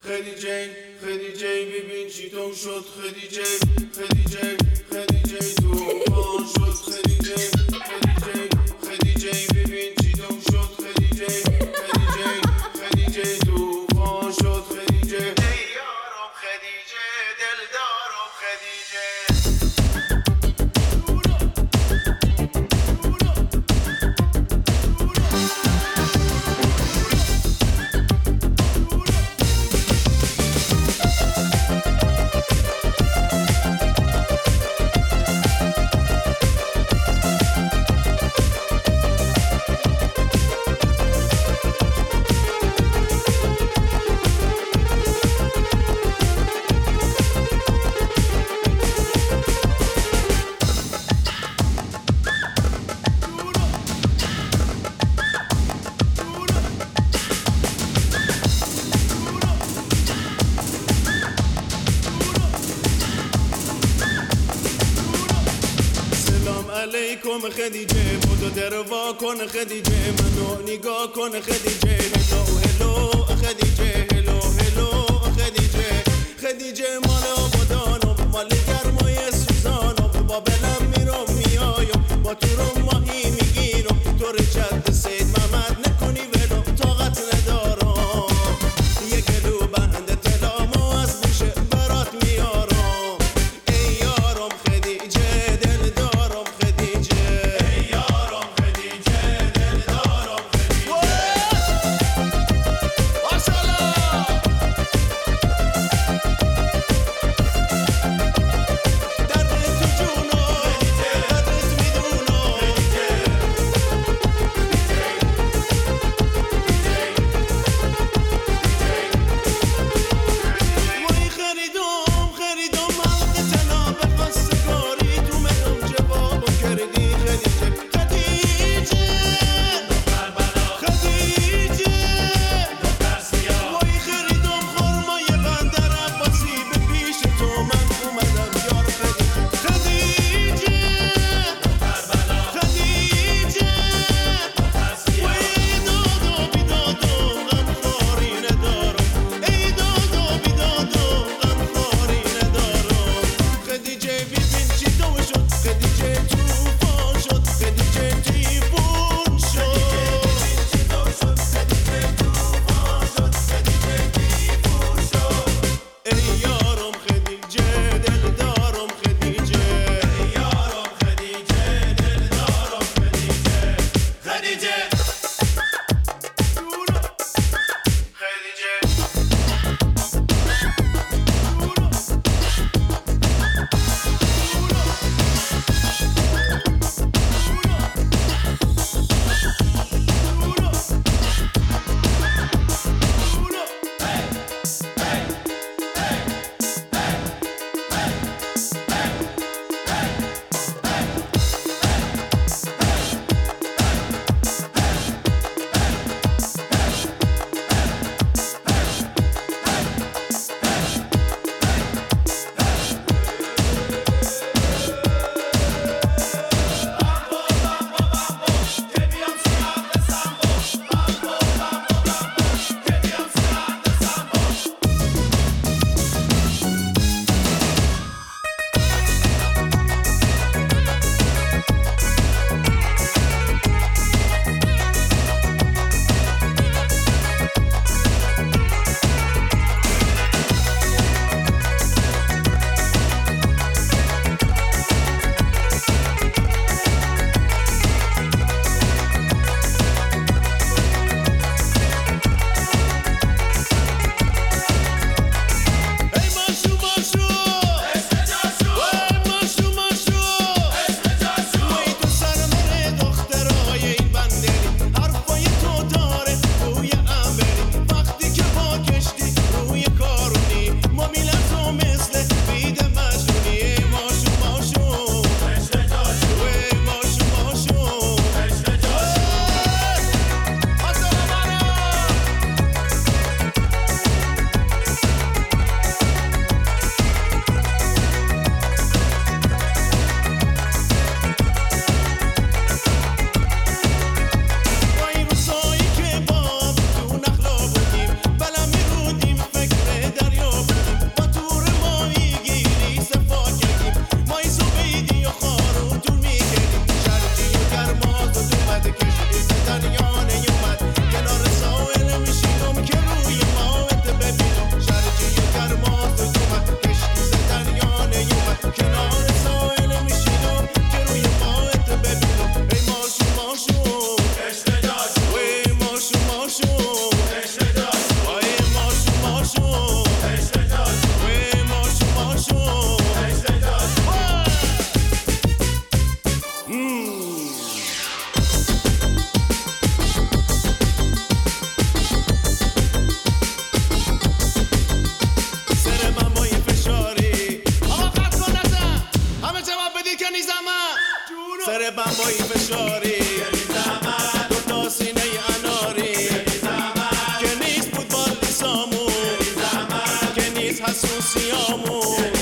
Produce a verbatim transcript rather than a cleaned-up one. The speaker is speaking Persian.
خدیجه خدیجه ببین چی تو شد خدیجه خدیجه خدیجه توفان شد خدیجه خدیجه خدیجه ببین چی تو شد خدیجه خدیجه خدیجه توفان شد خدیجه ای یارم خدیجه دلدارم خدیجه علیکم خدیجه بودو در وا کن خدیجه منو نگاه کن خدیجه هلو هلو خدیجه هلو هلو خدیجه خدیجه مال آبادانم مال گرمای سوزانم با بلم میرم میایم با تو رو ماهی میگیرم تو رجد سید محمد نکنی ولو طاقت ندارم یه گلو بند تلامو از بوشه برات میارم ای یارم خدیجه دلدارم خدیجه ای یارم خدیجه دلدارم خدیجه انبایی فشاری دو تا سینه اناری که نیست بود بالی سامون که نیست حسوسیامون